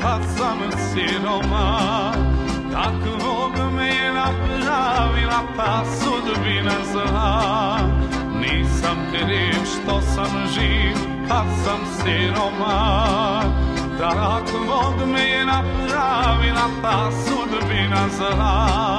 kad sam siroma. Takvog me je napravila ta sudbina zla. Nisam kriv što sam živ kad sam siroma. Takvog me je napravila ta sudbina zla.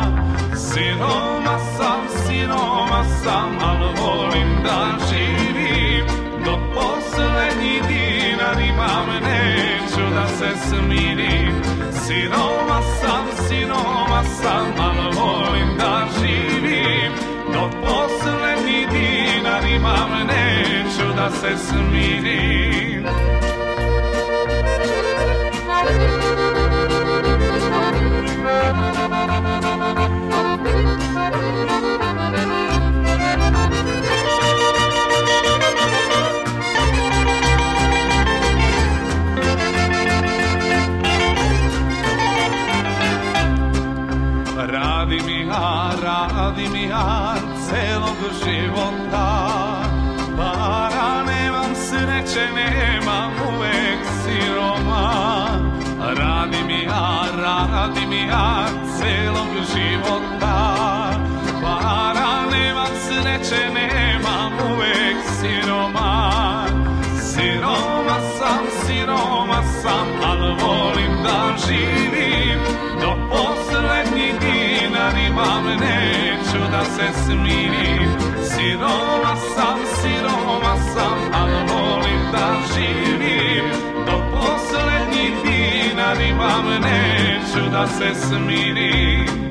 Siroma sam, al volim da živim. Do poslednji dinar imam, neću da se smirim. Siroma sam, al volim da živim. Do poslednji dinar imam, neću da se smirim. Radim ja celog života. Para nemam, sreće nemam, uvek siroma. Radim ja celog života. Para nemam, sreće nemam, uvek siroma. Siroma sam, al volim da živim. Do poslednji dinar imam, neću da se smirim. Siroma sam, al volim da živim. Do poslednji dinar imam, neću da se smirim.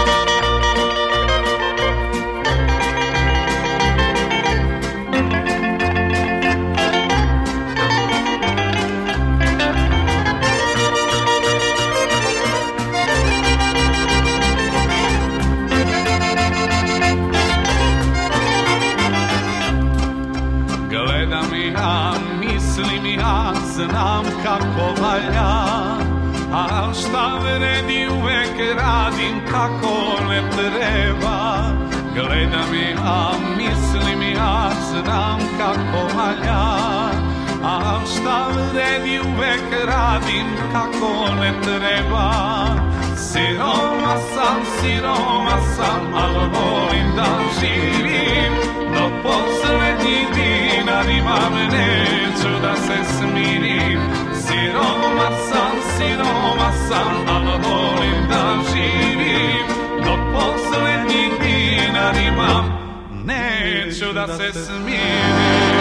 Mislim ja, znam kako valja, a šta vredi uvek radim kako ne treba. Gledam ja, mislim ja, znam kako valja, a šta vredi uvek radim kako ne treba. Siroma sam, al volim da živim. Do poslednji dinar imam, neću da se smirim. Siroma sam, al volim da živim. Do poslednji dinar imam, neću da se smirim.